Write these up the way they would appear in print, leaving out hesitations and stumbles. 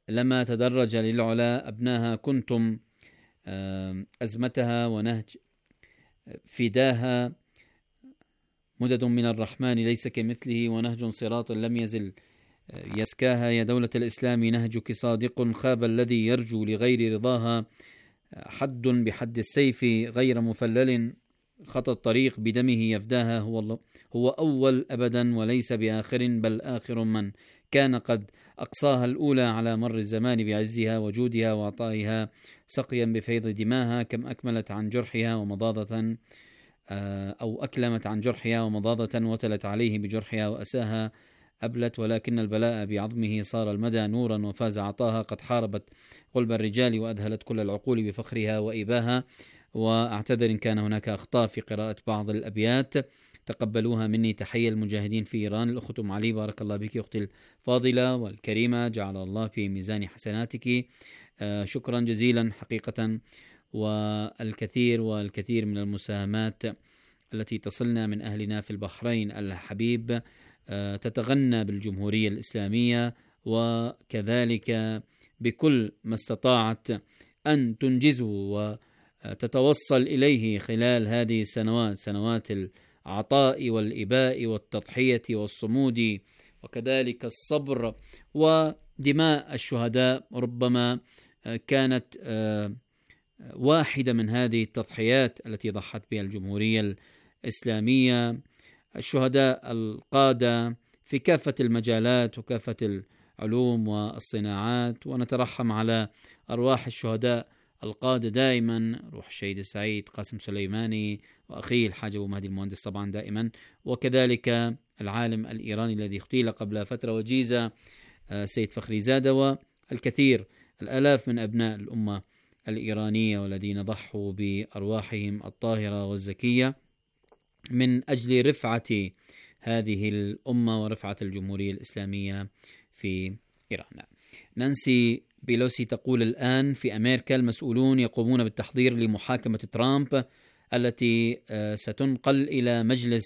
لما تدرج للعلا أبناها كنتم أزمتها ونهج فداها. مدد من الرحمن ليس كمثله، ونهج صراط لم يزل يسكاها. يا دولة الإسلام نهجك صادق، خاب الذي يرجو لغير رضاها. حد بحد السيف غير مفلل، خطى الطريق بدمه يفداها. هو أول أبدا وليس بآخر، بل آخر من كان قد أقصاها الأولى على مر الزمان بعزها وجودها وعطائها. سقيا بفيض دماها كم أكملت عن جرحها ومضاضة، أو أكلمت عن جرحها ومضاضة، وتلت عليه بجرحها وأساها أبلت. ولكن البلاء بعظمه صار المدى نورا وفاز عطاها. قد حاربت قلب الرجال وأذهلت كل العقول بفخرها وإباها. وأعتذر إن كان هناك أخطاء في قراءة بعض الأبيات، تقبلوها مني. تحية المجاهدين في إيران. الأخت أم علي، بارك الله بك أختي الفاضلة والكريمة، جعل الله في ميزان حسناتك. شكرا جزيلا حقيقة. والكثير والكثير من المساهمات التي تصلنا من أهلنا في البحرين الحبيب تتغنى بالجمهورية الإسلامية، وكذلك بكل ما استطاعت أن تنجزوا وتتوصل إليه خلال هذه السنوات، سنوات العطاء والإباء والتضحية والصمود، وكذلك الصبر ودماء الشهداء. ربما كانت واحدة من هذه التضحيات التي ضحت بها الجمهورية الإسلامية. الشهداء القادة في كافة المجالات وكافة العلوم والصناعات، ونترحم على أرواح الشهداء القادة دائما، روح الشهيد السعيد قاسم سليماني وأخيه الحاج أبو مهدي المهندس طبعا دائما، وكذلك العالم الإيراني الذي اغتيل قبل فترة وجيزة سيد فخري زادة، والكثير الآلاف من أبناء الأمة الإيرانية والذين ضحوا بأرواحهم الطاهرة والزكية من أجل رفعة هذه الأمة ورفعة الجمهورية الإسلامية في إيران. نانسي بيلوسي تقول الآن في أمريكا المسؤولون يقومون بالتحضير لمحاكمة ترامب التي ستنقل إلى مجلس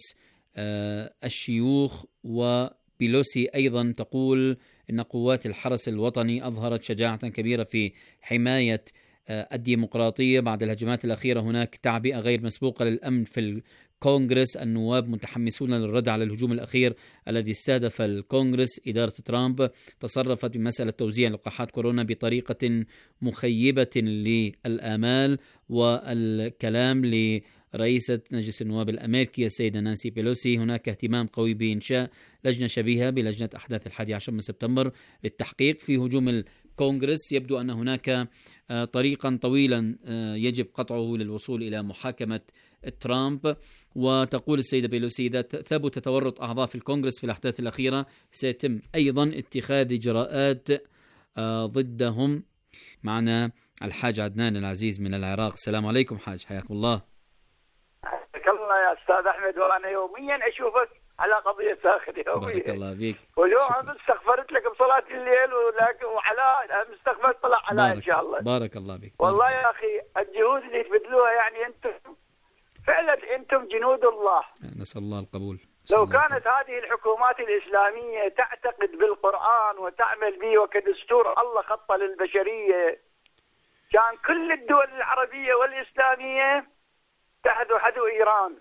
الشيوخ. وبيلوسي أيضا تقول إن قوات الحرس الوطني أظهرت شجاعة كبيرة في حماية الديمقراطية بعد الهجمات الأخيرة. هناك تعبئة غير مسبوقة للأمن في الكونغرس، النواب متحمسون للرد على الهجوم الأخير الذي استهدف الكونغرس. إدارة ترامب تصرفت بمسألة توزيع لقاحات كورونا بطريقة مخيبة للآمال. والكلام لرئيسة مجلس النواب الأمريكي السيدة نانسي بيلوسي، هناك اهتمام قوي بإنشاء لجنة شبيهة بلجنة أحداث 11 من سبتمبر للتحقيق في هجوم الكونغرس. يبدو أن هناك طريقا طويلا يجب قطعه للوصول إلى محاكمة ترامب. وتقول السيدة بيلوسي إذا ثبت تورط أعضاء في الكونغرس في الأحداث الأخيرة سيتم أيضا اتخاذ إجراءات ضدهم. معنا الحاج عدنان العزيز من العراق. السلام عليكم حاج، حياكم الله. حياك الله يا أستاذ أحمد، وأنا يوميا أشوفك على قضية ساخن يوميا. بارك الله فيك. واليوم استغفرت لك بصلاة الليل وعلاء مستقبل طلع علاء إن شاء الله. بارك الله بك. والله يا أخي الجهود اللي تبذلوها يعني أنتم فعلا أنتم جنود الله، نسأل الله القبول. لو كانت هذه الحكومات الإسلامية تعتقد بالقرآن وتعمل به وكدستور الله خطة للبشرية، كان كل الدول العربية والإسلامية تحت حدو إيران.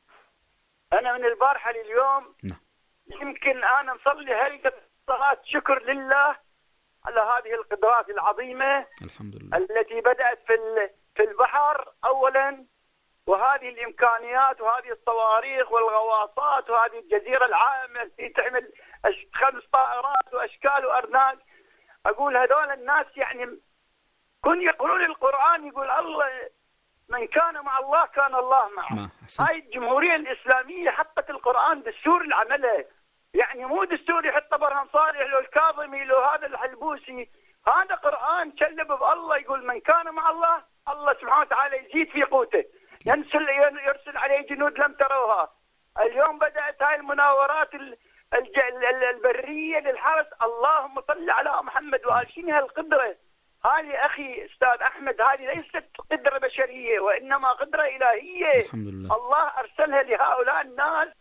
أنا من البارحة لليوم يمكن أنا مصلي هيئة صلاة شكر لله على هذه القدرات العظيمة الحمد لله التي بدأت في البحر أولا، وهذه الإمكانيات وهذه الصواريخ والغواصات وهذه الجزيرة العامة التي تحمل 5 طائرات وأشكال وأرناج. أقول هذول الناس يعني كن يقولون القرآن يقول الله من كان مع الله كان الله معه. هاي الجمهورية الإسلامية حطت القرآن دستور العمله، يعني مو دستور يحط برهم صالح لو الكاظمي لو هذا الحلبوسي، هذا قرآن كلب بالله يقول من كان مع الله الله سبحانه وتعالى يزيد في قوته، يرسل عليه جنود لم تروها. اليوم بدأت هاي المناورات البرية للحرس، اللهم صل على محمد وآل. شنو هالقدرة هذه أخي أستاذ أحمد؟ هذه ليست قدرة بشرية وإنما قدرة إلهية. الحمد لله. الله أرسلها لهؤلاء الناس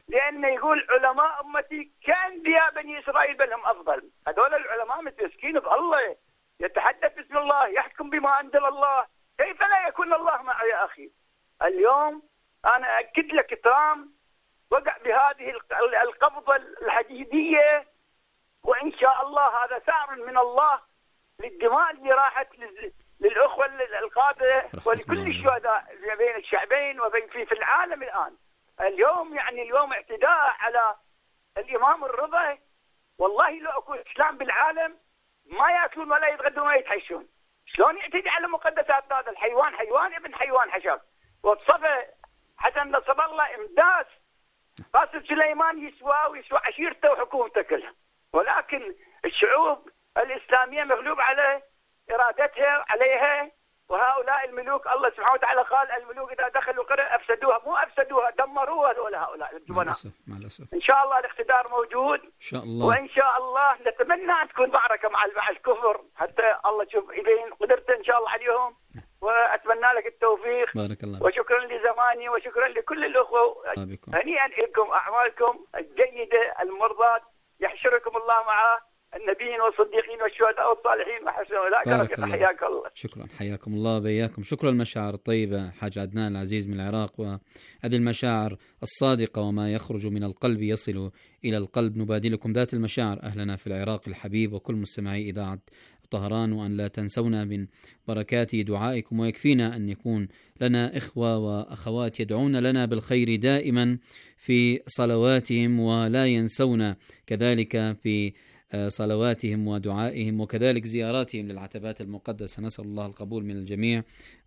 لأنه يقول علماء أمتي كأنبياء بني إسرائيل بل هم أفضل. هذول العلماء متمسكين بالله، يتحدث باسم الله، يحكم بما أنزل الله، كيف لا يكون الله معه يا أخي؟ اليوم أنا أكد لك ترامب وقع بهذه القبضة الحديدية، وإن شاء الله هذا ثأر من الله للدماء اللي راحت للأخوة القادة ولكل الشهداء بين الشعبين وبين في العالم الآن. اليوم يعني اليوم اعتداء على الإمام الرضا. والله لو أكو إسلام بالعالم ما يأكلون ولا يتغدون ولا يتحشون. شلون يعتدي على مقدسات هذا الحيوان؟ حيوان ابن حيوان حشر. وصفه حسن نصر الله إمداس قاسم سليمان ويسوى عشيرته وحكومته كلها، ولكن الشعوب الإسلامية مغلوب على إرادتها عليها. وهؤلاء الملوك الله سبحانه وتعالى قال الملوك إذا دخلوا قرية أفسدوها، مو أفسدوها دمروها هؤلاء الجبناء. مع الأسف. إن شاء الله الاقتدار موجود إن شاء الله، وإن شاء الله نتمنى أن تكون معركة مع الكفر حتى الله يشوف يبين قدرته إن شاء الله عليهم. وأتمنى لك التوفيق. بارك الله. وشكرا لزماني وشكرا لكل الأخوة. هنيئا لكم أعمالكم الجيدة المرضاة، يحشركم الله مع النبيين والصديقين والشهداء والصالحين وحسن أولئك رفيقا. حياك الله. شكرا، حياكم الله بياكم. شكرا المشاعر الطيبة حاج عدنان العزيز من العراق، وهذه المشاعر الصادقة وما يخرج من القلب يصل إلى القلب. نبادلكم ذات المشاعر أهلنا في العراق الحبيب وكل مستمعي إذاعة طهران، وأن لا تنسونا من بركات دعائكم، ويكفينا أن يكون لنا إخوة وأخوات يدعون لنا بالخير دائما في صلواتهم، ولا ينسونا كذلك في صلواتهم ودعائهم، وكذلك زياراتهم للعتبات المقدسة. نسأل الله القبول من الجميع،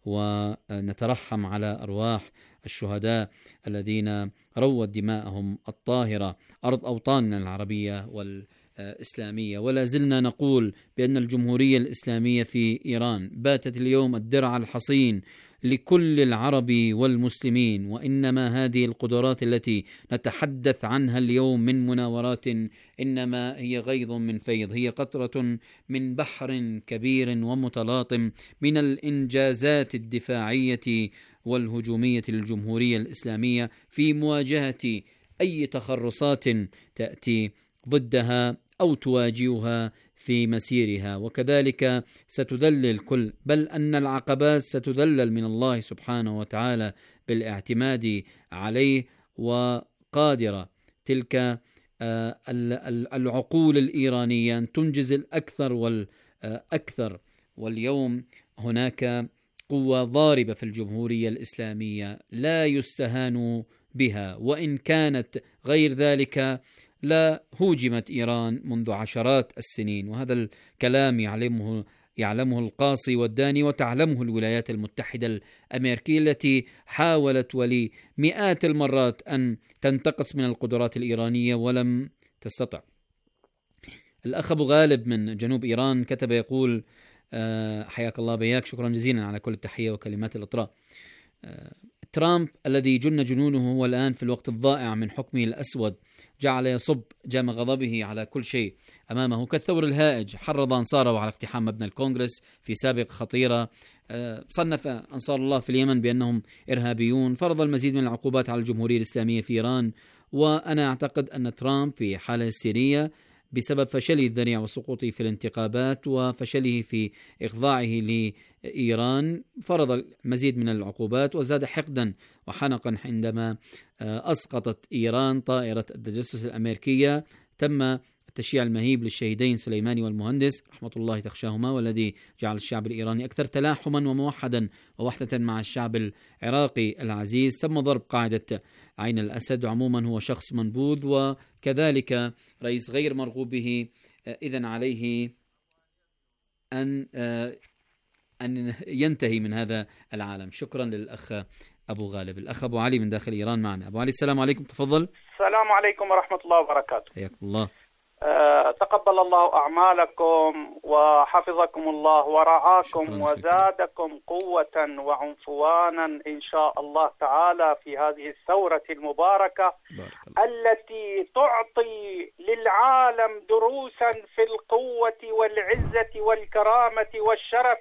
ونترحم على أرواح الشهداء الذين روت دماءهم الطاهرة أرض أوطاننا العربية والإسلامية. ولا زلنا نقول بأن الجمهورية الإسلامية في إيران باتت اليوم الدرع الحصين لكل العرب والمسلمين، وإنما هذه القدرات التي نتحدث عنها اليوم من مناورات إنما هي غيض من فيض، هي قطرة من بحر كبير ومتلاطم من الإنجازات الدفاعية والهجومية للجمهورية الإسلامية في مواجهة أي تخرصات تأتي ضدها أو تواجهها في مسيرها. وكذلك ستذلل كل، بل أن العقبات ستذلل من الله سبحانه وتعالى بالاعتماد عليه، وقادرة تلك العقول الإيرانية أن تنجز الأكثر والأكثر. واليوم هناك قوة ضاربة في الجمهورية الإسلامية لا يستهان بها، وإن كانت غير ذلك لا هوجمت إيران منذ عشرات السنين، وهذا الكلام يعلمه القاصي والداني، وتعلمه الولايات المتحدة الأمريكية التي حاولت ولمئات المرات أن تنتقص من القدرات الإيرانية ولم تستطع. الأخ أبو غالب من جنوب إيران كتب يقول: حياك الله بياك، شكرا جزيلا على كل التحية وكلمات الإطراء. ترامب الذي جن جنونه هو الآن في الوقت الضائع من حكمه الأسود جعل يصب جام غضبه على كل شيء أمامه كالثور الهائج. حرض أنصاره على اقتحام مبنى الكونغرس في سابق خطيرة. صنف أنصار الله في اليمن بأنهم إرهابيون. فرض المزيد من العقوبات على الجمهورية الإسلامية في إيران. وأنا أعتقد أن ترامب في حالة هستيرية بسبب فشله الذريع وسقوطه في الانتخابات وفشله في إخضاعه لإيران. فرض المزيد من العقوبات وزاد حقدا وحنقا عندما أسقطت إيران طائرة التجسس الأمريكية. تم التشييع المهيب للشهيدين سليماني والمهندس رحمة الله تخشاهما، والذي جعل الشعب الإيراني أكثر تلاحما وموحدا ووحدة مع الشعب العراقي العزيز. تم ضرب قاعدة عين الأسد. عموما هو شخص منبوذ وكذلك رئيس غير مرغوب به، إذن عليه أن ينتهي من هذا العالم. شكرا للأخ أبو غالب. الأخ أبو علي من داخل إيران معنا. أبو علي السلام عليكم، تفضل. السلام عليكم ورحمة الله وبركاته. حياكم الله. تقبل الله أعمالكم وحفظكم الله ورعاكم وزادكم قوة وعنفوانا إن شاء الله تعالى في هذه الثورة المباركة التي تعطي للعالم دروسا في القوة والعزة والكرامة والشرف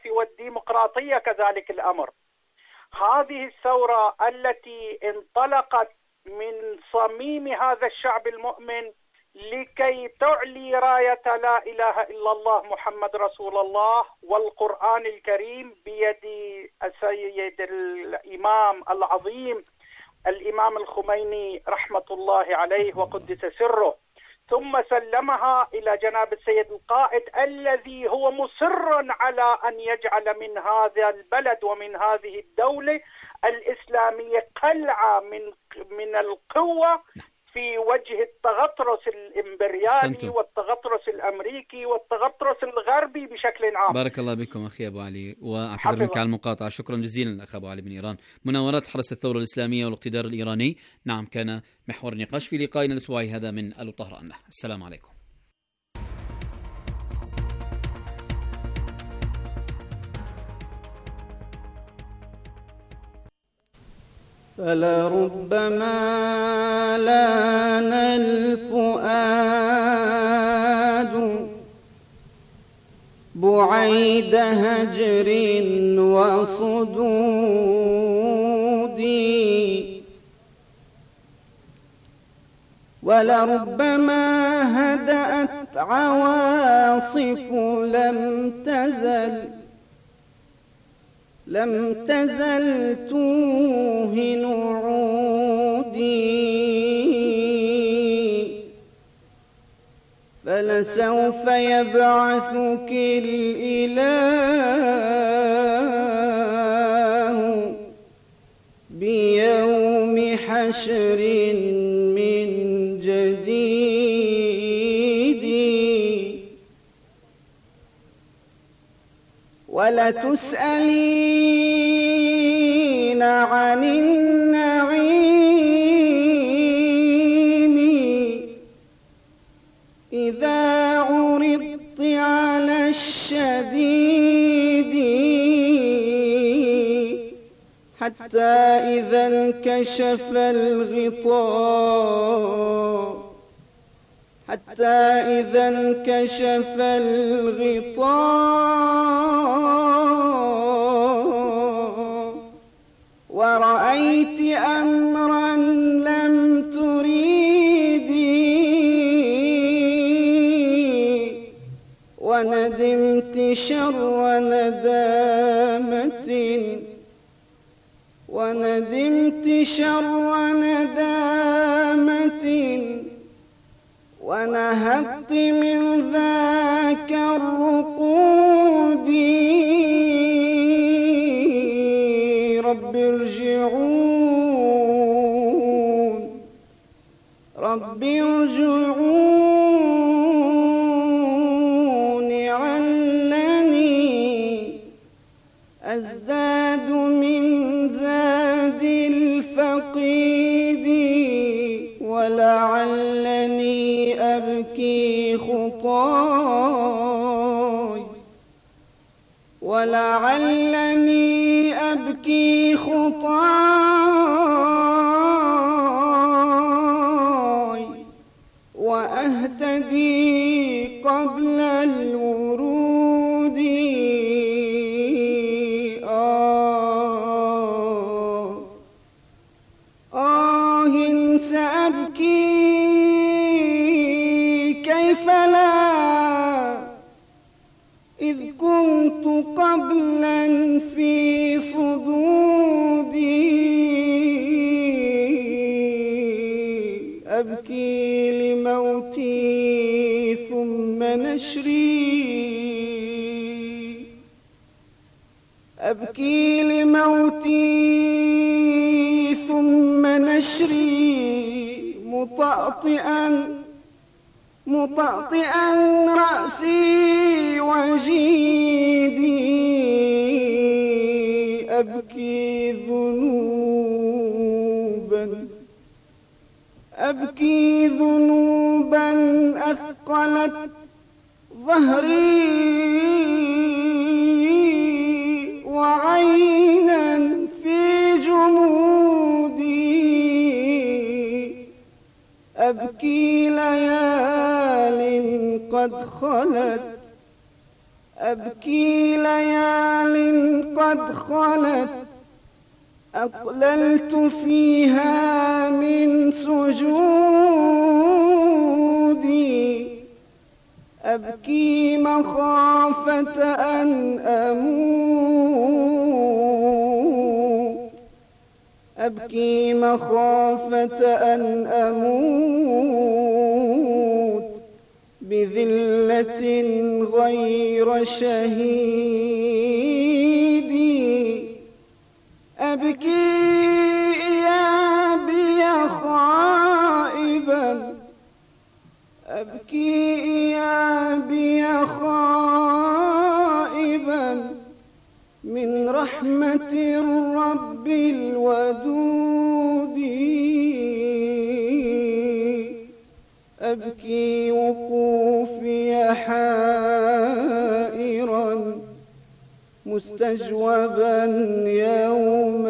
والديمقراطية كذلك الأمر. هذه الثورة التي انطلقت من صميم هذا الشعب المؤمن لكي تعلي راية لا إله إلا الله محمد رسول الله والقرآن الكريم بيد السيد الإمام العظيم الإمام الخميني رحمة الله عليه وقدس سره، ثم سلمها إلى جناب السيد القائد الذي هو مصر على أن يجعل من هذا البلد ومن هذه الدولة الإسلامية قلعة من القوة في وجه التغطرس الإمبريالي والتغطرس الأمريكي والتغطرس الغربي بشكل عام. بارك الله بكم أخي أبو علي، وأعتذر منك على المقاطعة. شكرا جزيلا أخ أبو علي من إيران. مناورات حرس الثورة الإسلامية والاقتدار الإيراني، نعم، كان محور نقاش في لقائنا الأسبوعي هذا من آل طهران. السلام عليكم. فلربما لان الفؤاد بعيد هجر وصدود، ولربما هدأت عواصف لم تزل توهن عودي، فلسوف يبعثك الإله بيوم حشر من جديد، ولتسألين عن النعيم إذا عرضت على الشديد، حتى إذا انكشف الغطاء ورأيت أمرا لم تريدي، وندمت شر ندامة ونهضت من ذاك الرقود. رب ارجعون علني أزداد من زاد الفقيد، ولعلني أبكي خطاي وأهتدي قبل الورود. سأبكي كيف لا، إذ كنت قبلا في صدودي. أبكي لموتي ثم نشري مطأطئا رأسي وجيدي. أبكي ذنوبا أثقلت ظهري، وعينا في جمودي. أبكي ليال قد خلت أقللت فيها من سجودي أبكي مخافة أن أموت أبكي مخافة أن أموت بذلة غير شهيدي أبكي إيابي خائبا أبكي إيابي خائبا من رحمة الرب الودود أبكي وقوفي حائرا مستجوبا يوم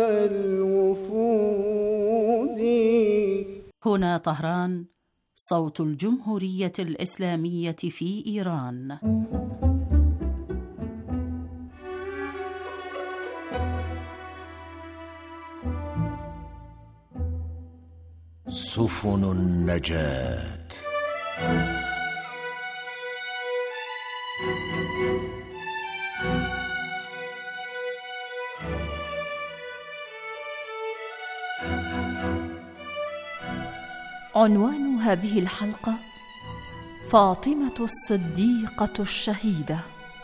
الوفود. هنا طهران، صوت الجمهورية الإسلامية في إيران. سفن النجاة. عنوان هذه الحلقة: فاطمة الصديقة الشهيدة.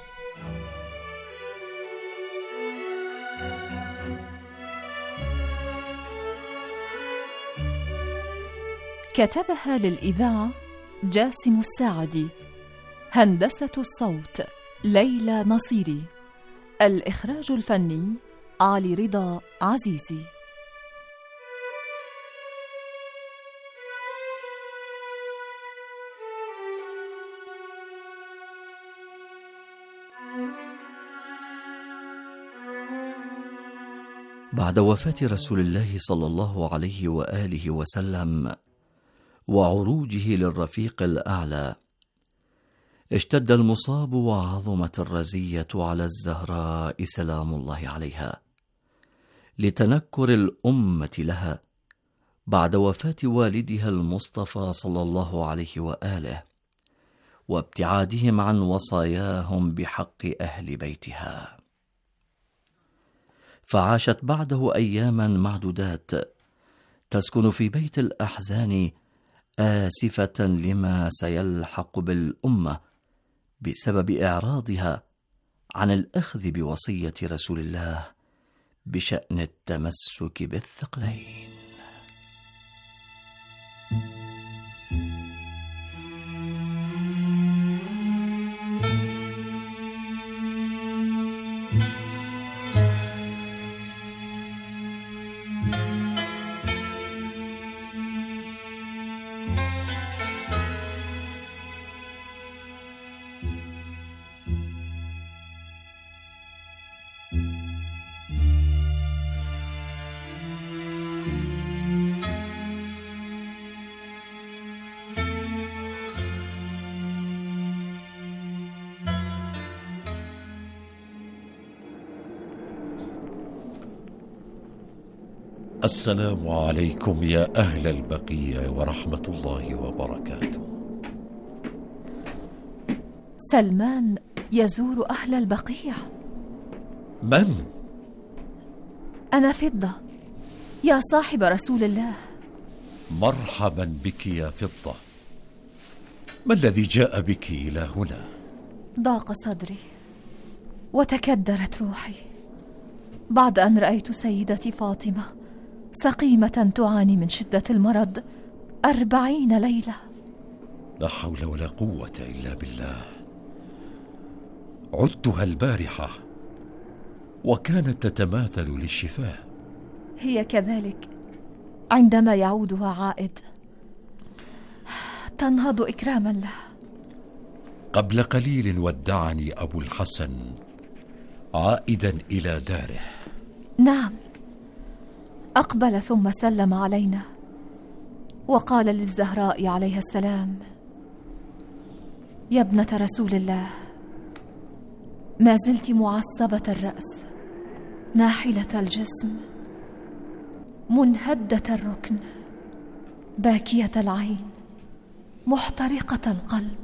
كتبها للإذاعة جاسم الساعدي، هندسة الصوت ليلى نصيري، الإخراج الفني علي رضا عزيزي. بعد وفاة رسول الله صلى الله عليه وآله وسلم وعروجه للرفيق الأعلى، اشتد المصاب وعظمت الرزية على الزهراء سلام الله عليها، لتنكر الأمة لها بعد وفاة والدها المصطفى صلى الله عليه وآله، وابتعادهم عن وصاياهم بحق أهل بيتها. فعاشت بعده أياما معدودات تسكن في بيت الأحزان، آسفة لما سيلحق بالأمة بسبب إعراضها عن الأخذ بوصية رسول الله بشأن التمسك بالثقلين. السلام عليكم يا أهل البقيع ورحمة الله وبركاته. سلمان يزور أهل البقيع. من؟ أنا فضة يا صاحب رسول الله. مرحبا بك يا فضة. ما الذي جاء بك إلى هنا؟ ضاق صدري وتكدرت روحي بعد أن رأيت سيدتي فاطمة سقيمة تعاني من شدة المرض 40 ليلة. لا حول ولا قوة إلا بالله. عدتها البارحة وكانت تتماثل للشفاء. هي كذلك عندما يعودها عائد، تنهض إكراما له. قبل قليل ودعني أبو الحسن عائدا إلى داره. نعم، أقبل ثم سلم علينا وقال للزهراء عليها السلام: يا ابنة رسول الله، ما زلت معصبة الرأس ناحلة الجسم، منهدة الركن، باكية العين، محترقة القلب.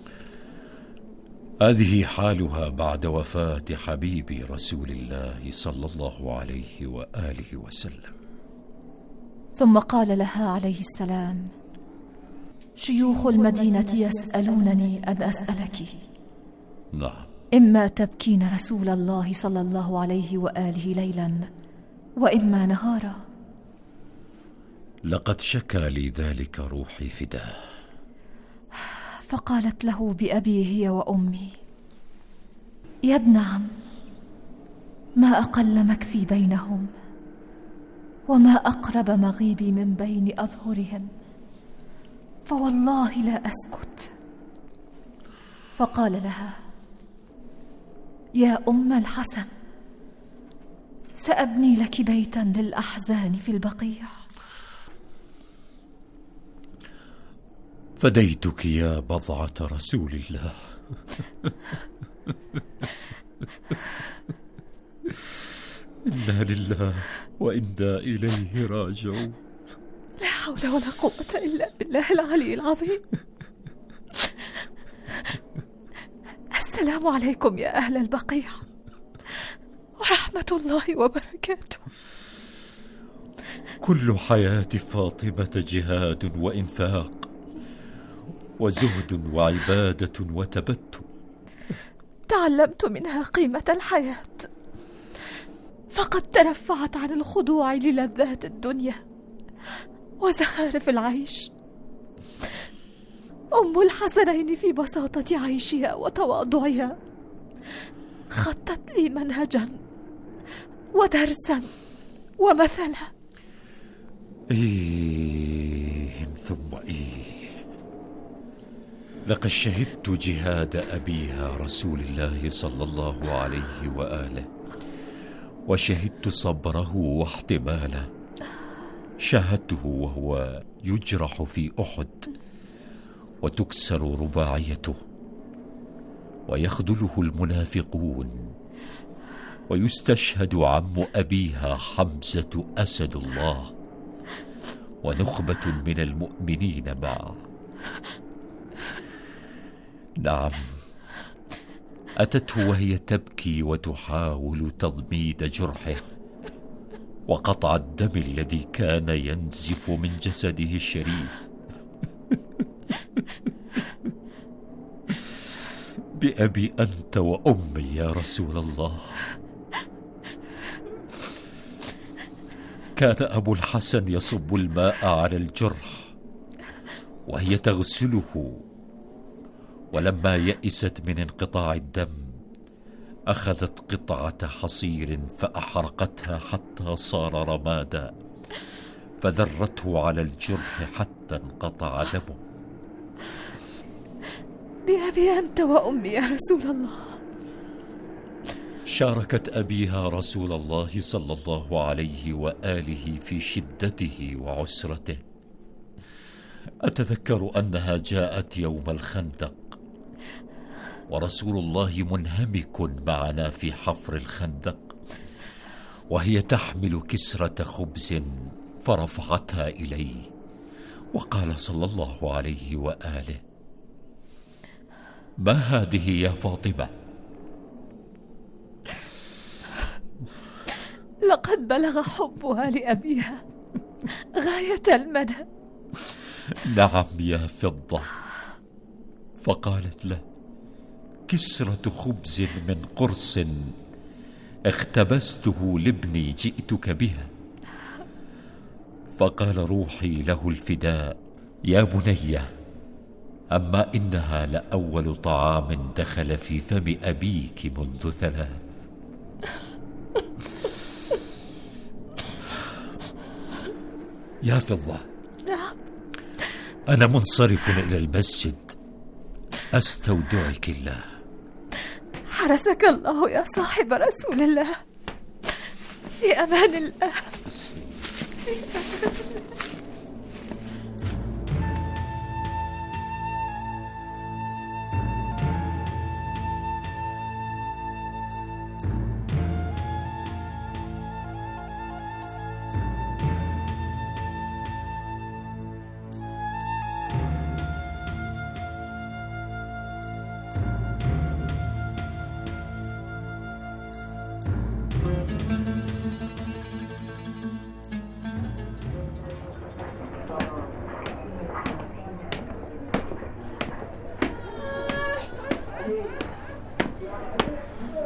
هذه حالها بعد وفاة حبيبي رسول الله صلى الله عليه وآله وسلم. ثم قال لها عليه السلام: شيوخ المدينة يسألونني أن أسألك. نعم. إما تبكين رسول الله صلى الله عليه وآله ليلا، وإما نهارا. لقد شكى لي ذلك روحي فداه. فقالت له بأبي هي وأمي: يا ابن عم، ما أقل مكثي بينهم، وما أقرب مغيبي من بين أظهرهم، فوالله لا أسكت. فقال لها: يا أم الحسن، سأبني لك بيتا للأحزان في البقيع. فديتك يا بضعة رسول الله. إنا لله وإنا إليه راجعون. لا حول ولا قوة إلا بالله العلي العظيم. السلام عليكم يا أهل البقيع، ورحمة الله وبركاته. كل حياة فاطمة جهاد وإنفاق وزهد وعبادة وتبتل. تعلمت منها قيمة الحياة، فقد ترفعت عن الخضوع للذات الدنيا وزخارف العيش. أم الحسنين في بساطة عيشها وتواضعها خطت لي منهجا ودرسا ومثلا. إيه ثم إيه. لقد شهدت جهاد أبيها رسول الله صلى الله عليه وآله، وشهدت صبره واحتماله. شاهدته وهو يجرح في أحد وتكسر رباعيته، ويخذله المنافقون، ويستشهد عم أبيها حمزة أسد الله ونخبة من المؤمنين معه. نعم، أتته وهي تبكي وتحاول تضميد جرحه وقطع الدم الذي كان ينزف من جسده الشريف. بأبي أنت وأمي يا رسول الله. كان أبو الحسن يصب الماء على الجرح وهي تغسله، ولما يئست من انقطاع الدم أخذت قطعة حصير فأحرقتها حتى صار رمادا، فذرته على الجرح حتى انقطع دمه. بأبي أنت وأمي يا رسول الله. شاركت أبيها رسول الله صلى الله عليه وآله في شدته وعسرته. أتذكر أنها جاءت يوم الخندق ورسول الله منهمك معنا في حفر الخندق، وهي تحمل كسرة خبز فرفعتها إليه، وقال صلى الله عليه وآله: ما هذه يا فاطمة؟ لقد بلغ حبها لأبيها غاية المدى. نعم يا فضة. فقالت له: كسرة خبز من قرص اختبسته لابني جئتك بها. فقال روحي له الفداء: يا بني، أما إنها لأول طعام دخل في فم أبيك منذ 3. يا فضة، نعم. أنا منصرف إلى المسجد، أستودعك الله. حرسك الله يا صاحب رسول الله. في أمان الله. في أمان الله.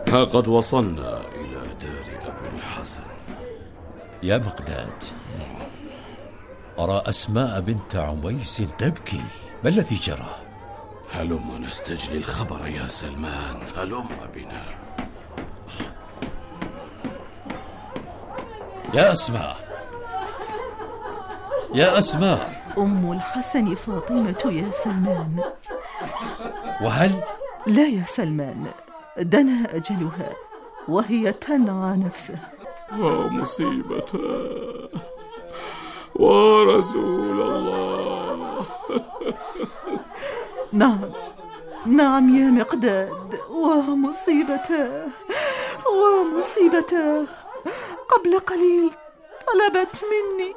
ها قد وصلنا إلى دار أبي الحسن. يا مقداد، أرى أسماء بنت عميس تبكي، ما الذي جرى؟ هلم نستجلي الخبر يا سلمان، هلم بنا. يا أسماء، يا أسماء. أم الحسن فاطمة يا سلمان. وهل؟ لا يا سلمان، دنا أجلها وهي تنعى نفسها. ومصيبتها ورسول الله. نعم يا مقداد، ومصيبتها قبل قليل طلبت مني.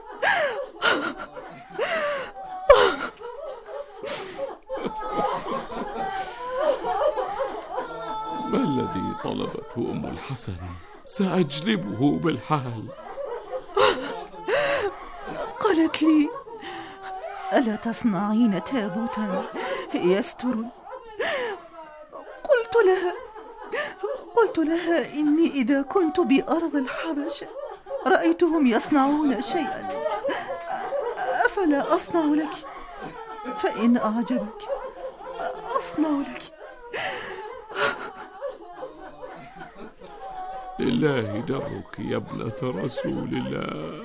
ما الذي طلبته أم الحسن؟ سأجلبه بالحال. قالت لي: ألا تصنعين تابوتا يستر؟ قلت لها إني إذا كنت بأرض الحبشة رأيتهم يصنعون شيئا، أفلا أصنع لك؟ فإن أعجبك أصنع لك. لله درك يا ابنة رسول الله.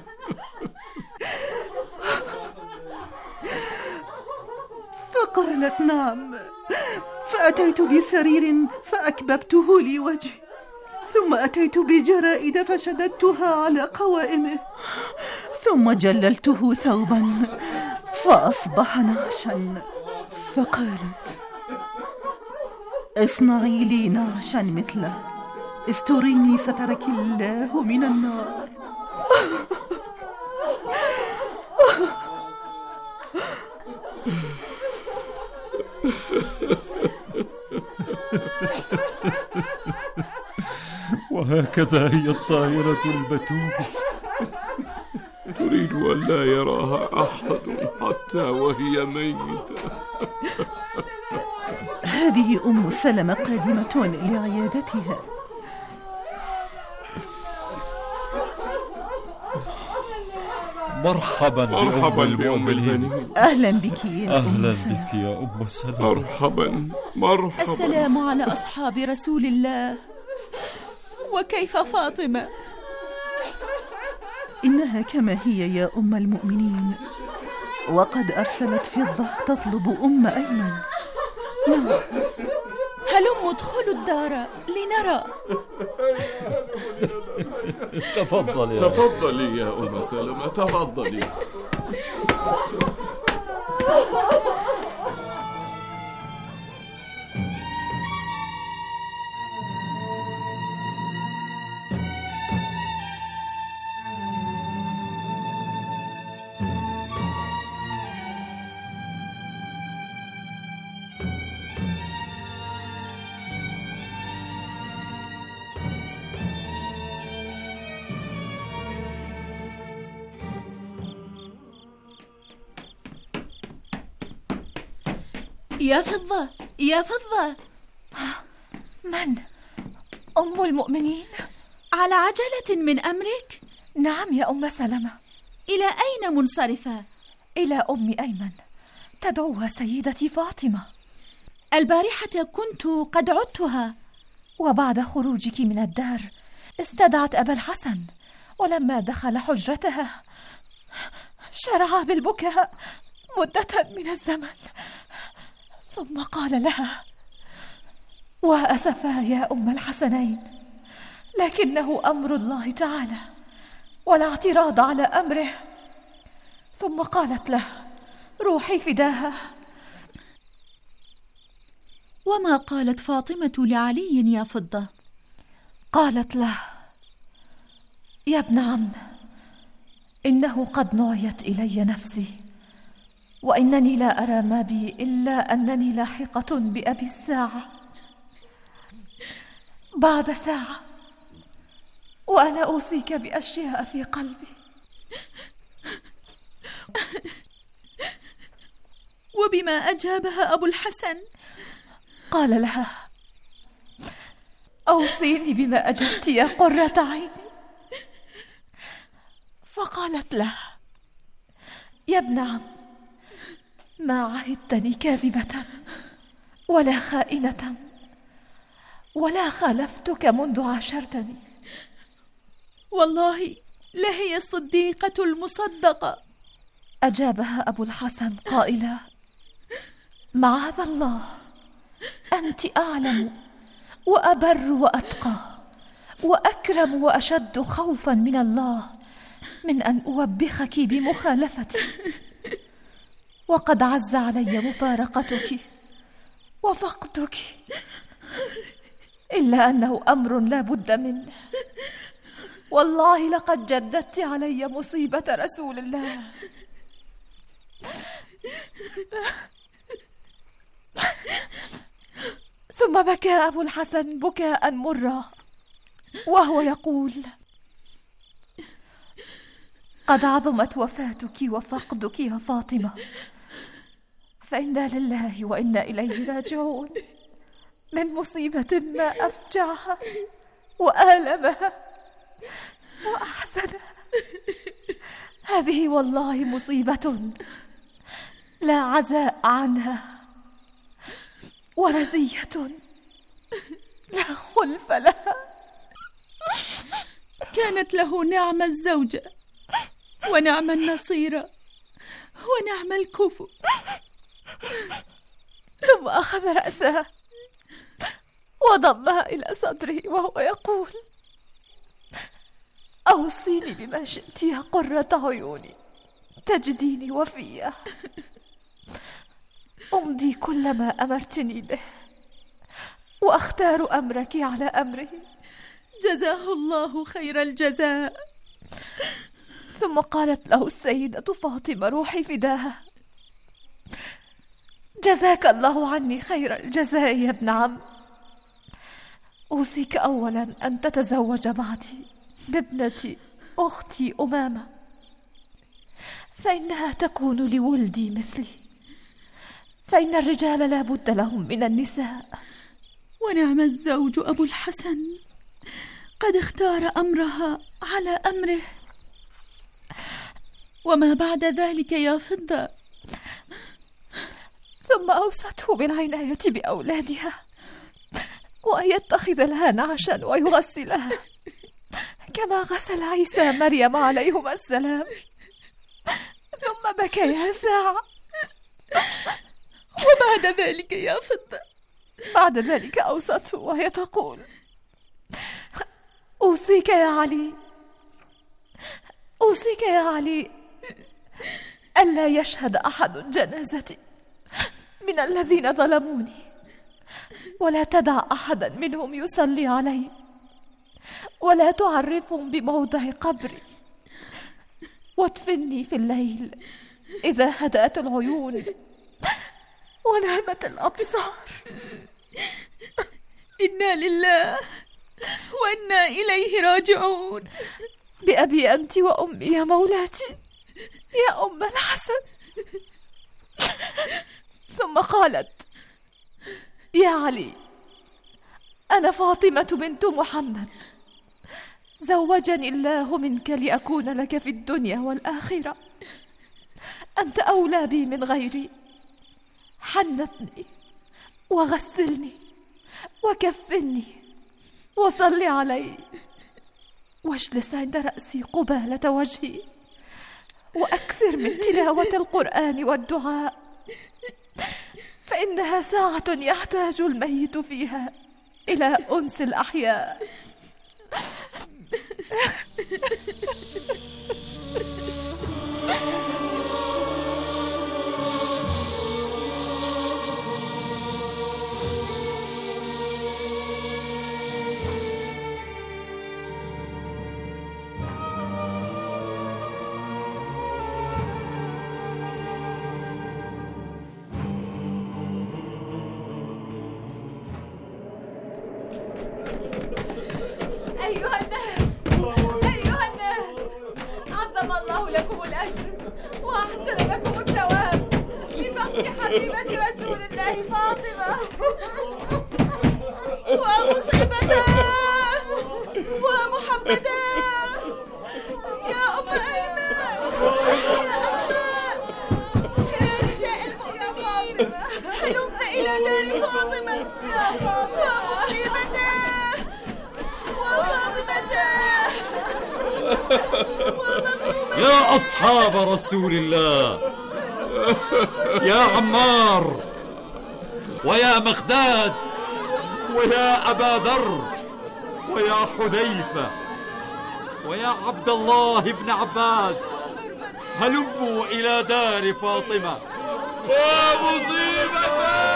فقالت: نعم. فأتيت بسرير فأكببته لي وجهي، ثم أتيت بجرائد فشددتها على قوائمه، ثم جللته ثوبا فأصبح نعشا. فقالت: اصنعي لي نعشا مثله، استريني سترك الله من النار. وهكذا هي الطائرة البتول، تريد أن لا يراها أحد حتى وهي ميتة. هذه أم سلمة قادمة لعيادتها. مرحبا بأم البنين. أهلا بك يا أهلا بك يا أم سلمة. مرحبا. السلام على أصحاب رسول الله. وكيف فاطمة؟ إنها كما هي يا أم المؤمنين، وقد أرسلت فضة تطلب أم أيمن. نعم. هلم ادخلوا الدار لنرى. تفضلي يا أم سلمة، تفضلي. يا فضة، يا فضة. من؟ أم المؤمنين؟ على عجلة من أمرك؟ نعم يا أم سلمة. إلى أين منصرفة؟ إلى أم أيمن، تدعوها سيدتي فاطمة. البارحة كنت قد عدتها، وبعد خروجك من الدار استدعت أبا الحسن، ولما دخل حجرتها شرع بالبكاء مدة من الزمن، ثم قال لها: وأسفا يا أم الحسنين، لكنه أمر الله تعالى ولا اعتراض على أمره. ثم قالت له: روحي فداها. وما قالت فاطمة لعلي يا فضة؟ قالت له: يا ابن عم، إنه قد نعيت إلي نفسي، وإنني لا أرى ما بي إلا أنني لاحقة بأبي الساعة بعد ساعة، وأنا أوصيك بأشياء في قلبي. وبما أجابها أبو الحسن؟ قال لها: أوصيني بما أجبت يا قرة عيني. فقالت له: يا ابن عم، ما عهدتني كاذبة ولا خائنة، ولا خالفتك منذ عاشرتني. والله لهي الصديقة المصدقة. أجابها أبو الحسن قائلا: معاذ الله، أنت أعلم وأبر وأتقى وأكرم وأشد خوفا من الله من أن أوبخك بمخالفتي، وقد عز علي مفارقتك وفقدك، إلا أنه أمر لا بد منه. والله لقد جددت علي مصيبة رسول الله. ثم بكى أبو الحسن بكاء مرا وهو يقول: قد عظمت وفاتك وفقدك يا فاطمة، فإنا لله وإنا إليه راجعون، من مصيبة ما أفجعها وآلمها وأحزنها. هذه والله مصيبة لا عزاء عنها، ورزية لا خلف لها. كانت له نعم الزوجة ونعم النصيرة ونعم الكفء. ثم أخذ رأسها وضمها إلى صدره وهو يقول: أوصيني بما شئت يا قرة عيوني، تجديني وفية. أمضي كل ما أمرتني به، وأختار أمرك على أمره. جزاه الله خير الجزاء. ثم قالت له السيدة فاطمة روحي فداها: جزاك الله عني خير الجزاء يا ابن عم. أوصيك أولا أن تتزوج بعدي بابنتي أختي أمامة، فإنها تكون لولدي مثلي، فإن الرجال لا بد لهم من النساء. ونعم الزوج أبو الحسن، قد اختار أمرها على أمره. وما بعد ذلك يا فضة؟ ثم أوصته بالعناية بأولادها، وأن يتخذ لها نعشا ويغسلها كما غسل عيسى مريم عليهما السلام. ثم بكيا ساعة. وبعد ذلك يا فضة؟ بعد ذلك أوصته وهي تقول: أوصيك يا علي، أوصيك يا علي ألا يشهد أحد جنازتي من الذين ظلموني، ولا تدع أحدا منهم يصلي علي، ولا تعرفهم بموضع قبري، وادفني في الليل إذا هدأت العيون ونامت الأبصار. إنا لله وإنا إليه راجعون. بأبي أنت وأمي يا مولاتي يا أم الحسن. ثم قالت: يا علي، أنا فاطمة بنت محمد، زوجني الله منك لأكون لك في الدنيا والآخرة، أنت أولى بي من غيري. حنتني وغسلني وكفني وصل علي، واجلس عند رأسي قبالة وجهي، وأكثر من تلاوة القرآن والدعاء، فإنها ساعة يحتاج الميت فيها إلى أنس الأحياء. أيها الناس، عظم الله لكم الأجر وأحسن لكم الثواب لفقد حبيبة رسول الله فاطمة ومصيبتها. محمدا يا أم أيمن يا أسماء يا نساء المؤمنين هلم إلى دار فاطمة ومصيبته وفاطمته يا أصحاب رسول الله، يا عمار ويا مقداد ويا أبا ذر ويا حذيفة ويا عبد الله بن عباس، هلموا إلى دار فاطمة ومصيبته.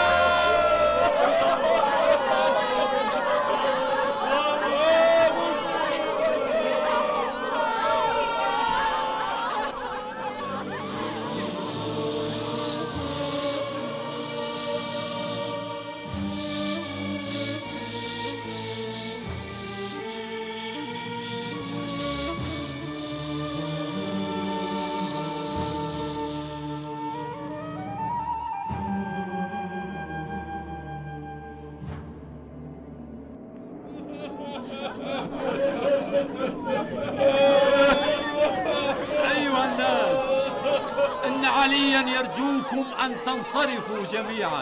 أيها الناس، إن عليا يرجوكم أن تنصرفوا جميعا.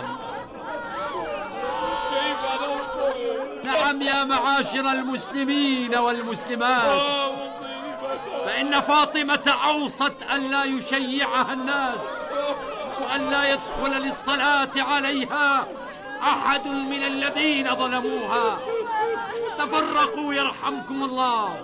كيف ننصرف؟ نعم يا معاشر المسلمين والمسلمات، فإن فاطمة أوصت أن لا يشيعها الناس وأن لا يدخل للصلاة عليها أحد من الذين ظلموها. تفرقوا يرحمكم الله.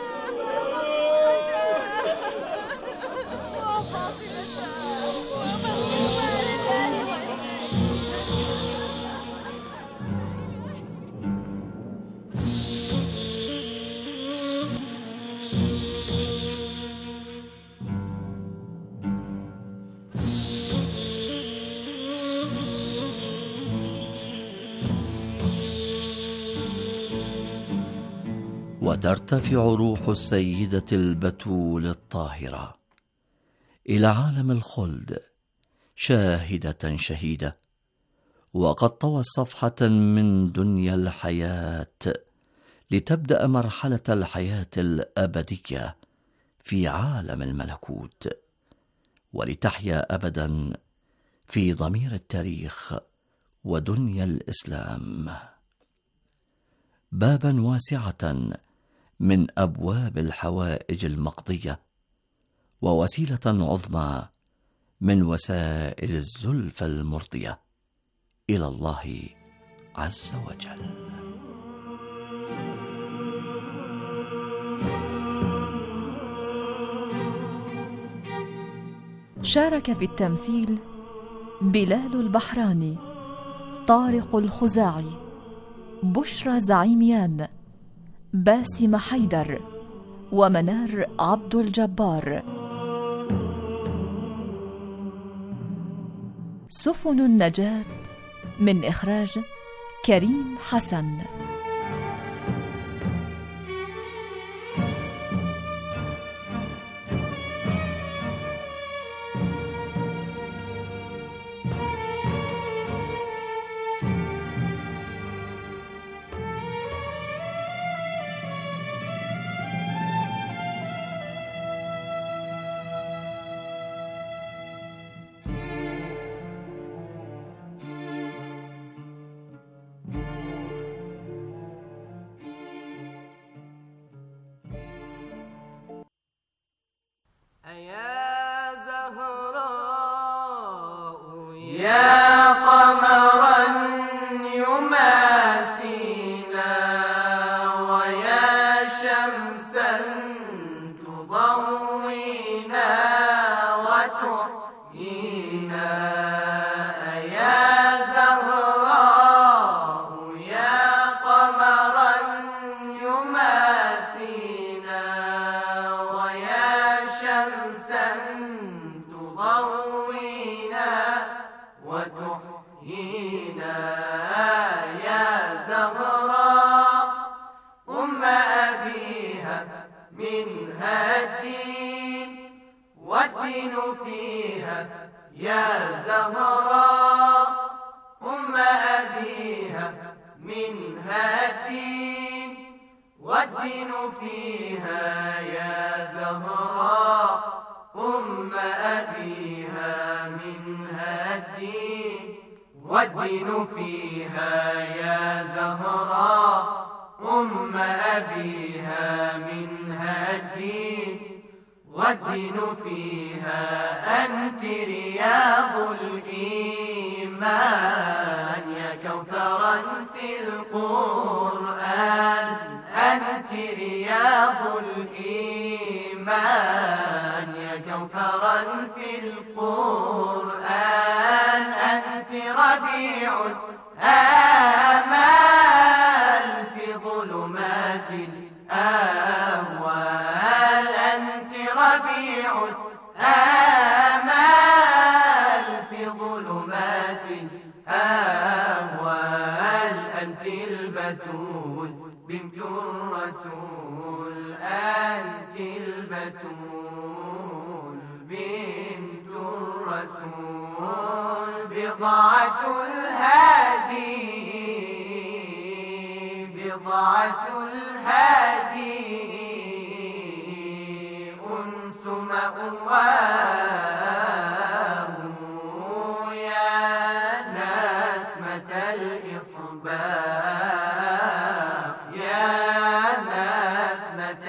وترتفع روح السيدة البتول الطاهرة إلى عالم الخلد شاهدة شهيدة، وقد طوت صفحة من دنيا الحياة لتبدأ مرحلة الحياة الأبدية في عالم الملكوت، ولتحيا أبدا في ضمير التاريخ ودنيا الإسلام. بابا واسعة من أبواب الحوائج المقضية، ووسيلة عظمى من وسائل الزلفى المرضية إلى الله عز وجل. شارك في التمثيل بلال البحراني، طارق الخزاعي، بشرى زعيميان، باسم حيدر، ومنار عبد الجبار. سفن النجاة من إخراج كريم حسن. يا زهراء يا قمرا يماسينا ويا شمسا تضوينا وتحيينا. يا زهراء يا قمرا يماسينا ويا شمسا تضوينا وتحيينا. يا زهراء أم أبيها منها الدين والدين فيها. يا زهراء أم أبيها منها الدين والدين فيها يا زهراء أم أبيها منها الدين والدين فيها يا زهراء أم أبيها منها الدين والدين فيها أنت رياض الإيمان يا كوثرا في القرآن أنت رياض الإيمان يا كوثرا في القرآن أنت ربيع الآمال في ظلمات الأهوال أنت ربيع الآمال في ظلمات الأهوال أنت البتول بنت الرسول أنت البتول بنت الرسول بضعة الهادي بضعة الهادي أنس مأواه يا نسمة الإصباح يا نسمة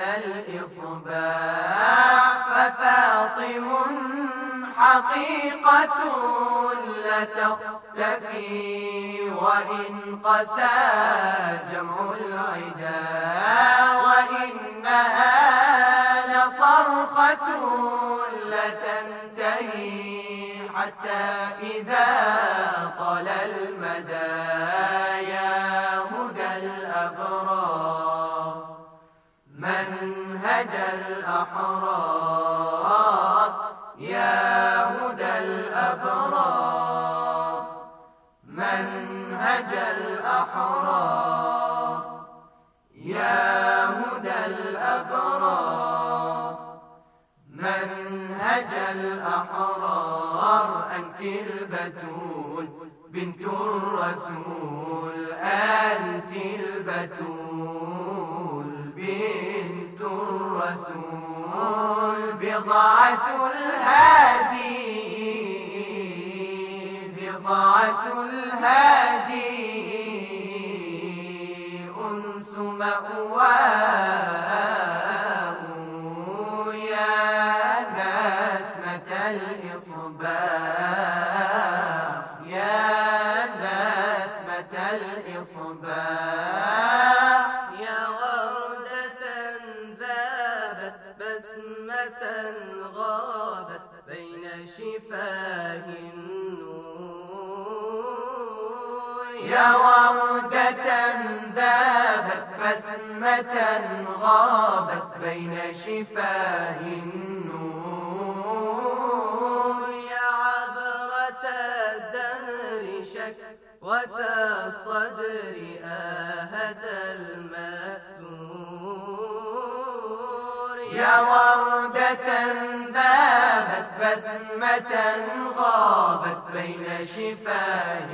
الإصباح ففاطم حقيقة لا تختفي وإن قسى جمع العدا وإنها لصرخة لا تنتهي حتى إذا طال المدى يا هدى الأبرار منهج الأحرار يا هدى الأبرار منهج الأحرار يا هدى الأبرار منهج الأحرار أنت البتول بنت الرسول أنت البتول بنت الرسول بضعة الهادي بضعة الهادي أنس مأواه يا نسمة الإصباح يا نسمة الإصباح يا وردة ذابت بسمة غابت بين شفاه النور يا وردة ذابت بسمة غابت بين شفاه النور يا عبرة الدهر شكوة الصدر آهة المأسور يا وردة ذابت بسمة غابت بين شفاه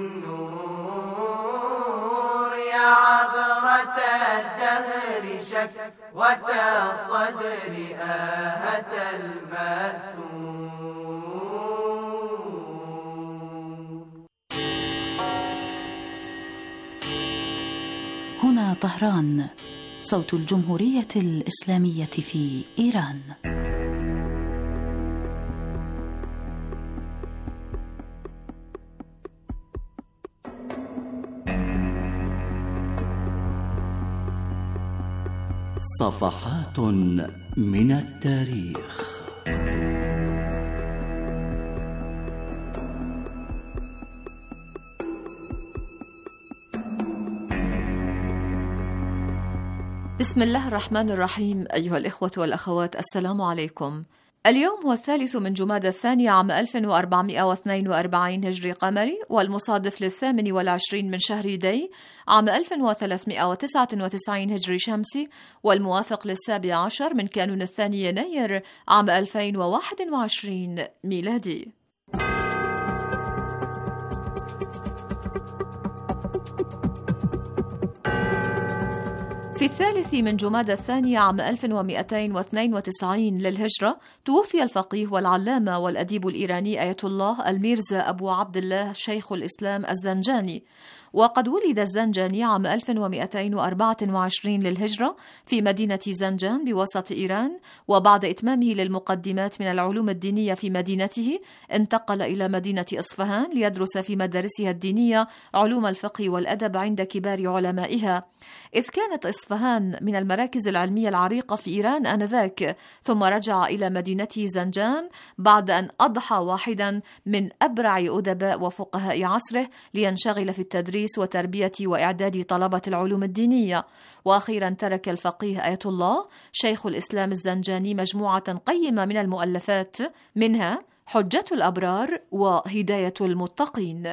النور يا عبرة الدهر شكوة الصدر آهة المأسور. هنا طهران، صوت الجمهورية الإسلامية في إيران. صفحات من التاريخ. بسم الله الرحمن الرحيم. أيها الإخوة والأخوات، السلام عليكم. اليوم هو 3 من جمادى الثاني عام 1442 هجري قمري، والمصادف 28 من شهر دي عام 1399 هجري شمسي، والموافق 17 من كانون الثاني يناير عام 2021 ميلادي. في 3 من جمادى الثاني عام 1292 للهجرة توفي الفقيه والعلامة والأديب الإيراني آية الله الميرزا أبو عبد الله شيخ الإسلام الزنجاني. وقد ولد الزنجاني عام 1224 للهجرة في مدينة زنجان بوسط إيران، وبعد إتمامه للمقدمات من العلوم الدينية في مدينته انتقل إلى مدينة إصفهان ليدرس في مدارسها الدينية علوم الفقه والأدب عند كبار علمائها، إذ كانت إصفهان من المراكز العلمية العريقة في إيران آنذاك. ثم رجع إلى مدينته زنجان بعد أن أضحى واحدا من أبرع أدباء وفقهاء عصره لينشغل في التدريس وتربية وإعداد طلبة العلوم الدينية. وأخيرا ترك الفقيه آية الله شيخ الإسلام الزنجاني مجموعة قيمة من المؤلفات، منها حجة الأبرار وهداية المتقين.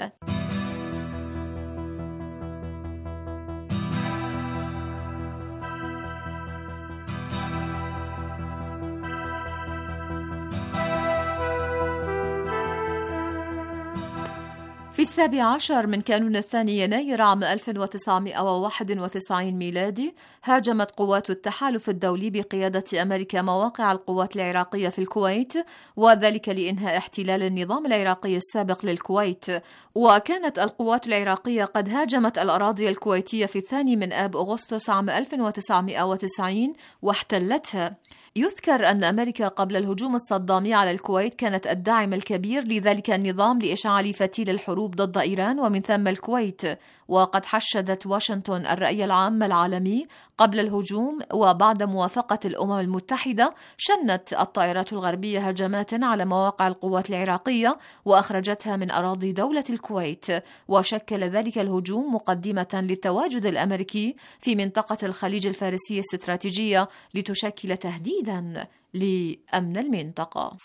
في 17 من كانون الثاني يناير عام 1991 ميلادي هاجمت قوات التحالف الدولي بقيادة أمريكا مواقع القوات العراقية في الكويت، وذلك لإنهاء احتلال النظام العراقي السابق للكويت. وكانت القوات العراقية قد هاجمت الأراضي الكويتية في 2 من آب أغسطس عام 1990 واحتلتها. يذكر أن أمريكا قبل الهجوم الصدامي على الكويت كانت الداعم الكبير لذلك النظام لإشعال فتيل الحروب ضد إيران ومن ثم الكويت. وقد حشدت واشنطن الرأي العام العالمي قبل الهجوم، وبعد موافقة الأمم المتحدة شنت الطائرات الغربية هجمات على مواقع القوات العراقية وأخرجتها من أراضي دولة الكويت. وشكل ذلك الهجوم مقدمة للتواجد الأمريكي في منطقة الخليج الفارسي الاستراتيجية لتشكل تهديدا لأمن المنطقة.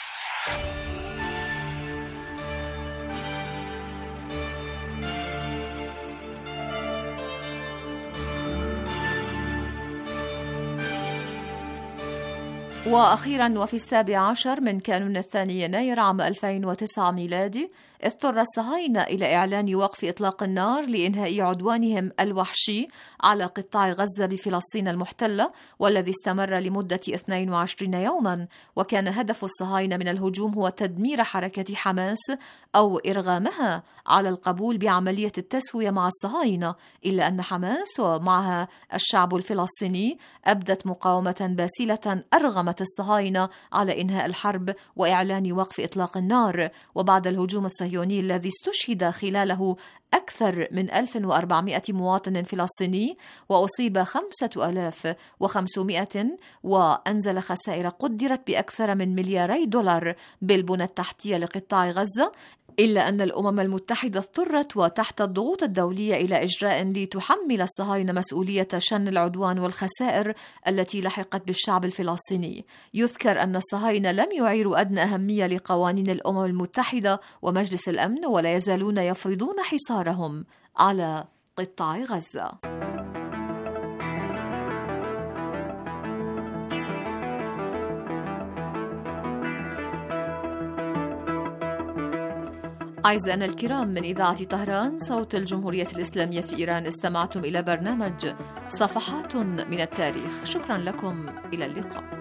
وأخيرا وفي 17 من كانون الثاني يناير عام 2009 ميلادي اضطر الصهاينة إلى إعلان وقف إطلاق النار لإنهاء عدوانهم الوحشي على قطاع غزة بفلسطين المحتلة، والذي استمر لمدة 22 يوما. وكان هدف الصهاينة من الهجوم هو تدمير حركة حماس أو إرغامها على القبول بعملية التسوية مع الصهاينة، إلا أن حماس ومعها الشعب الفلسطيني أبدت مقاومة باسلة أرغمت الصهاينة على إنهاء الحرب وإعلان وقف إطلاق النار. وبعد الهجوم الصهيوني الذي استشهد خلاله أكثر من 1400 مواطن فلسطيني وأصيب 5500 وأنزل خسائر قدرت بأكثر من $2 بالبنى التحتية لقطاع غزة، إلا أن الأمم المتحدة اضطرت وتحت الضغوط الدولية إلى إجراء لتحمل الصهاينة مسؤولية شن العدوان والخسائر التي لحقت بالشعب الفلسطيني. يذكر أن الصهاينة لم يعيروا أدنى أهمية لقوانين الأمم المتحدة ومجلس الأمن، ولا يزالون يفرضون حصارهم على قطاع غزة. أعزائنا الكرام، من إذاعة طهران صوت الجمهورية الإسلامية في إيران استمعتم إلى برنامج صفحات من التاريخ. شكرا لكم، إلى اللقاء.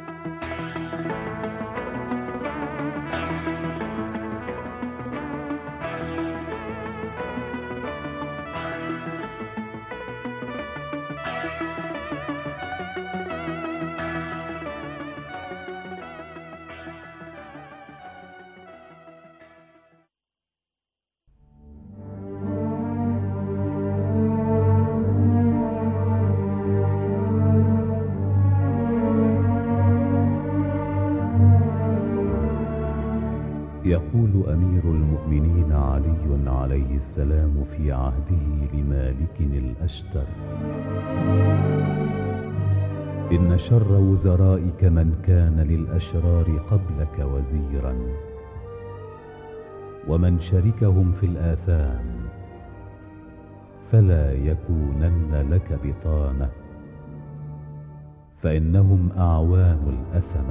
يقول أمير المؤمنين علي عليه السلام في عهده لمالك الأشتر: إن شر وزرائك من كان للأشرار قبلك وزيرا، ومن شركهم في الآثام فلا يكونن لك بطانة، فإنهم أعوان الأثمة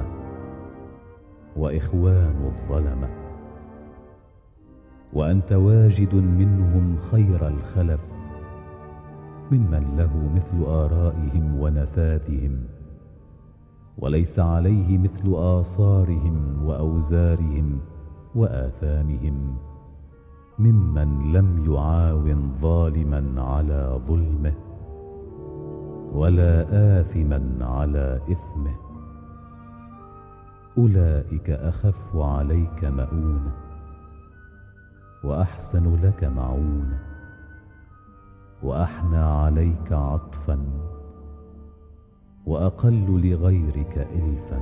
وإخوان الظلمة، وأنت واجد منهم خير الخلف ممن له مثل آرائهم ونفاذهم، وليس عليه مثل آثارهم وأوزارهم وآثامهم، ممن لم يعاون ظالما على ظلمه ولا آثما على إثمه. أولئك أخف عليك مؤونة وأحسن لك معونة وأحنى عليك عطفا وأقل لغيرك إلفا.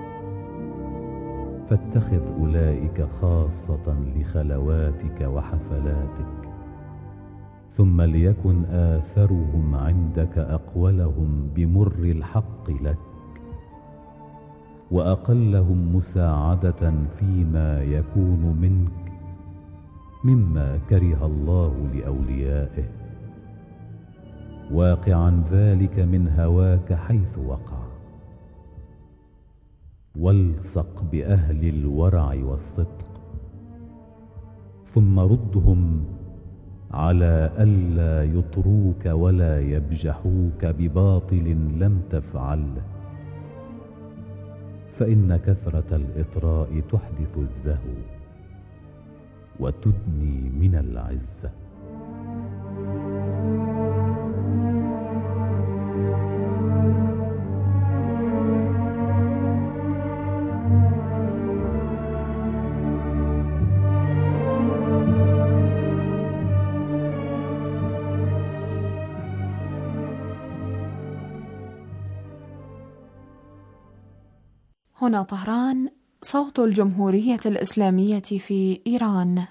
فاتخذ أولئك خاصة لخلواتك وحفلاتك، ثم ليكن آثرهم عندك أقولهم بمر الحق لك، وأقلهم مساعدة فيما يكون منك مما كره الله لأوليائه، واقعا ذلك من هواك حيث وقع. والصق بأهل الورع والصدق، ثم ردهم على ألا يطروك ولا يبجحوك بباطل لم تفعله، فإن كثرة الإطراء تحدث الزهو وتدني من العزة. هنا طهران، صوت الجمهورية الإسلامية في إيران.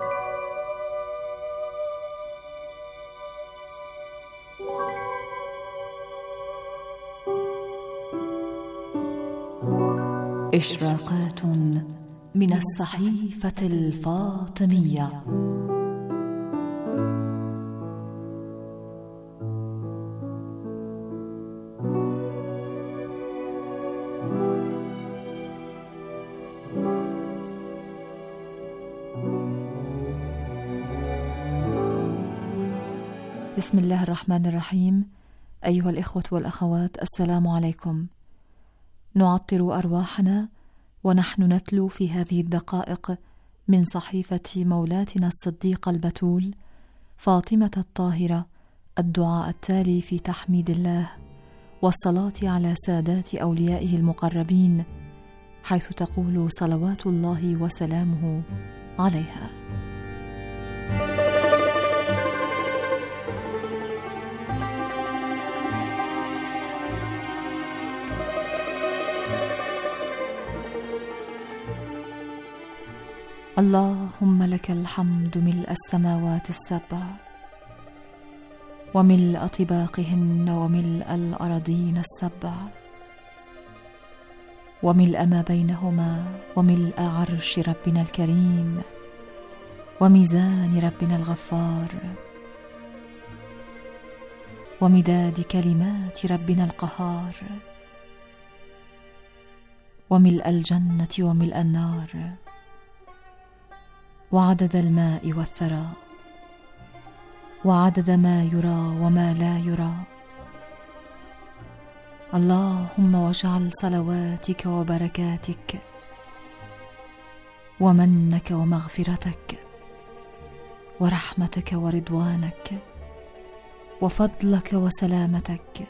إشراقات من الصحيفة الفاطمية. بسم الله الرحمن الرحيم. أيها الإخوة والأخوات، السلام عليكم. نعطر أرواحنا ونحن نتلو في هذه الدقائق من صحيفة مولاتنا الصديقة البتول فاطمة الطاهرة الدعاء التالي في تحميد الله والصلاة على سادات أوليائه المقربين، حيث تقول صلوات الله وسلامه عليها: اللهم لك الحمد ملء السماوات السبع وملء طباقهن وملء الأراضين السبع وملء ما بينهما وملء عرش ربنا الكريم وميزان ربنا الغفار ومداد كلمات ربنا القهار وملء الجنة وملء النار وعدد الماء والثرى وعدد ما يرى وما لا يرى. اللهم واجعل صلواتك وبركاتك ومنك ومغفرتك ورحمتك ورضوانك وفضلك وسلامتك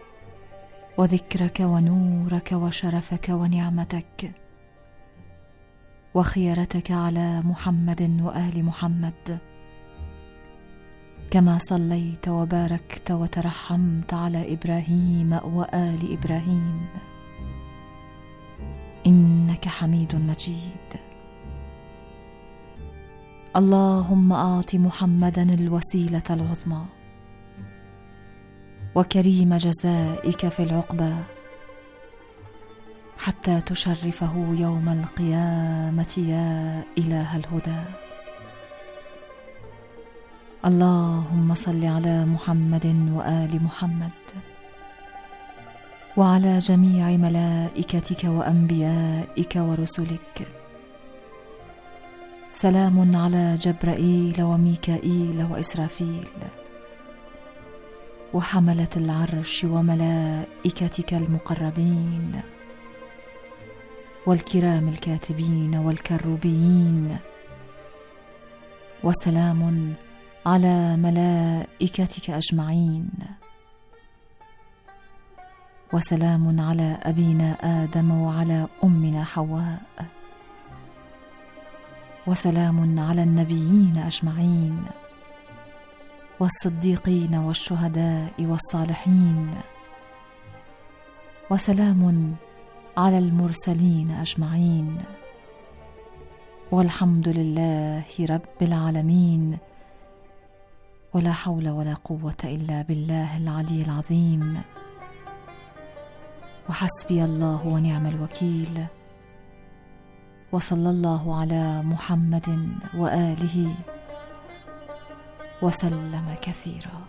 وذكرك ونورك وشرفك ونعمتك وخيرتك على محمد وآل محمد، كما صليت وباركت وترحمت على إبراهيم وآل إبراهيم، إنك حميد مجيد. اللهم أعط محمدا الوسيلة العظمى وكريم جزائك في العقبى، حتى تشرفه يوم القيامة يا إله الهدى. اللهم صل على محمد وآل محمد وعلى جميع ملائكتك وأنبيائك ورسلك. سلام على جبرائيل وميكائيل وإسرافيل وحملة العرش وملائكتك المقربين والكرام الكاتبين والكروبيين، وسلام على ملائكتك أجمعين، وسلام على أبينا آدم وعلى أمنا حواء، وسلام على النبيين أجمعين والصديقين والشهداء والصالحين، وسلام على المرسلين أجمعين، والحمد لله رب العالمين، ولا حول ولا قوة إلا بالله العلي العظيم، وحسبي الله ونعم الوكيل، وصلى الله على محمد وآله وسلم كثيرا.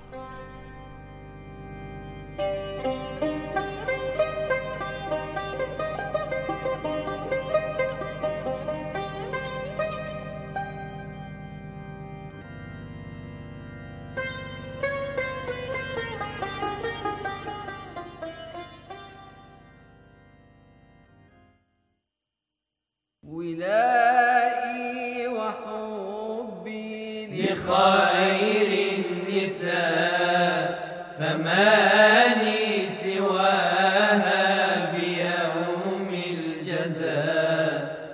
ولائي وحبي لخير النساء، فما لي سواها بيوم الجزاء.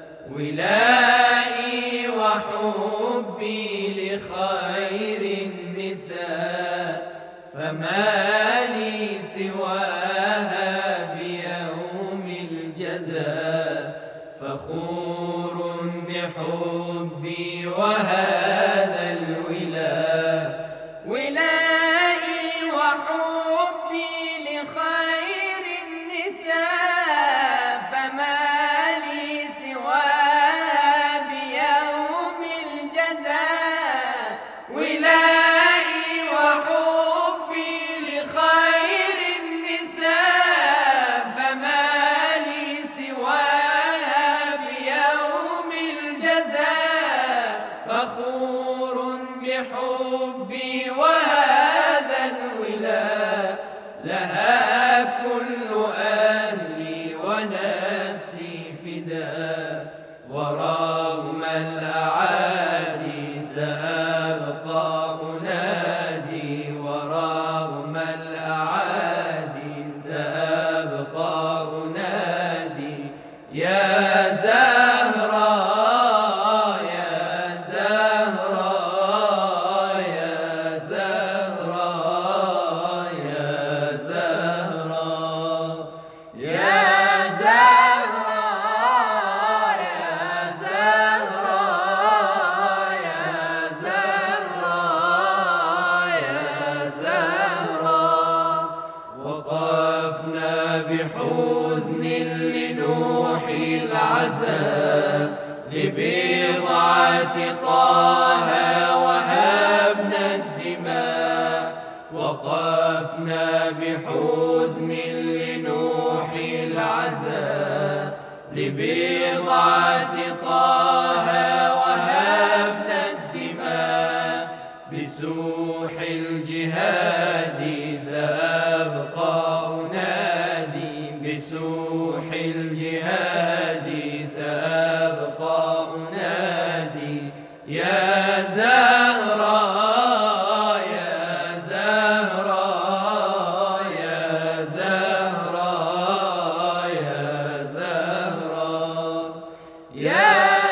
ولائي وحبي لخير النساء، فما لي سواها بيوم الجزاء. فخور بحبي وهذا الولاء. ولائي وحبي لخير النساء، فما لي سواها بيوم الجزاء. ولائي وحبي لخير النساء، فما لي سواها بيوم الجزاء. فخور بحبي وهذا الولاء. لها كل أهلي ونفسي فداء. ورغم الأعادي سأبقى أنادي. ورغم الأعادي سأبقى أنادي. يا زهراء يا زهراء يا زهراء يا زهراء يا زهراء يا زهراء يا زهراء يا زهراء. وقفنا بحزن لنوحي العزاء لبضعة طه وهبنا الدماء. وقفنا بحزن لنوحي العزاء لبضعة طه وهبنا الدماء. بسوح الجهاد سأبقى أنادي. بسوح الجهاد سأبقى أنادي. يا زهراء يا زهراء يا زهراء يا زهراء يا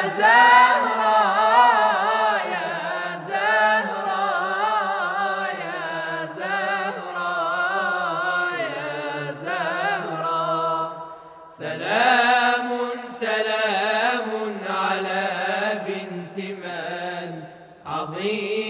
زهراء يا زهراء يا زهراء يا زهراء. سلام سلام على بنت من عظيم